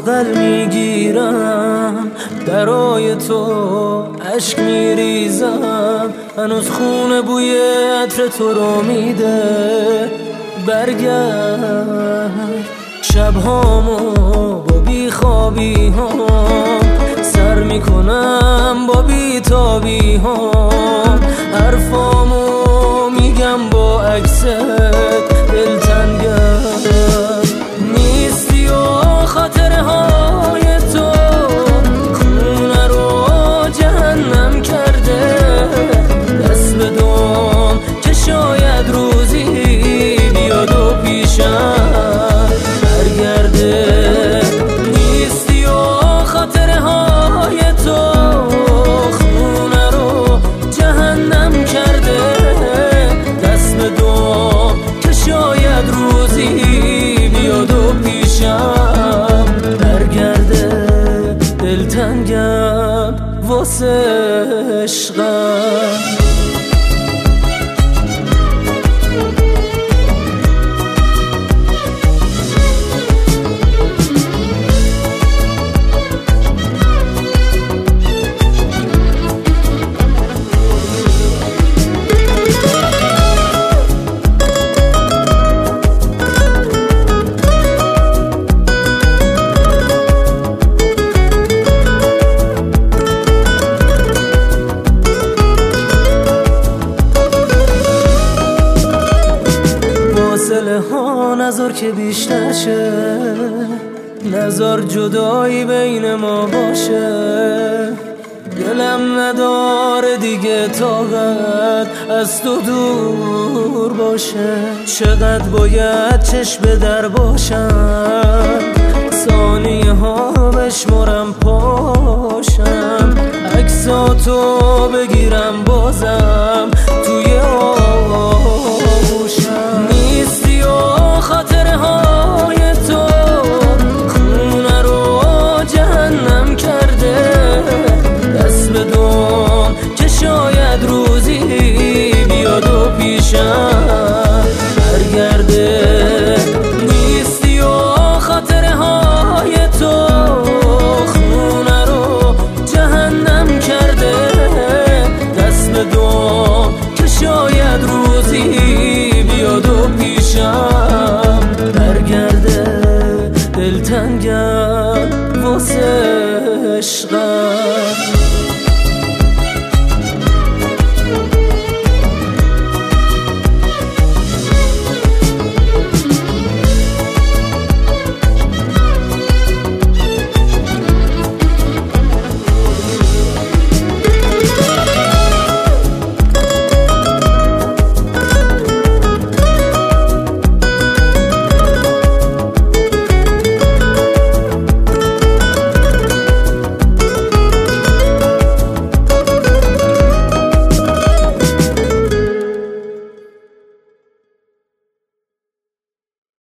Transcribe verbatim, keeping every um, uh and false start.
بغل میگیرم، برای تو عشق میریزم، هنوز خونه بوی عطر تو رو میده. برگرد شبهامو با بیخوابی هام، سر میکنم با بیتابی هام، حرفامو میگم با عکست دلتنگم نیستی و خاطره های تو خونه رو جهنم کرده. دست بدم که شاید روزی بیاد و پیشم برگرده. نیستی و خاطره های تو خونه رو جهنم کرده. دست بدم که شاید روزی بیاد و پیشم برگرده. دلتنگم واسه عشقم. فاصله ها نذار که بیشتر شه، نذار جدایی بین ما باشه. دلم نداره دیگه طاقت از تو دور باشه. چقدر باید چشم به در باشم، ثانیه ها بشمارم پاشم، عکساتو بگیرم بازم توی آغوشم. نیستی و خاطره های تو خونه رو جهنم کرده. دست بدم که شاید روزی بیاد و پیشم برگرده. نیستی و خاطره های تو خونه رو جهنم کرده. دست بدم که شاید روزی بیاد و پیشم برگرده. دلتنگم واسه عشقم.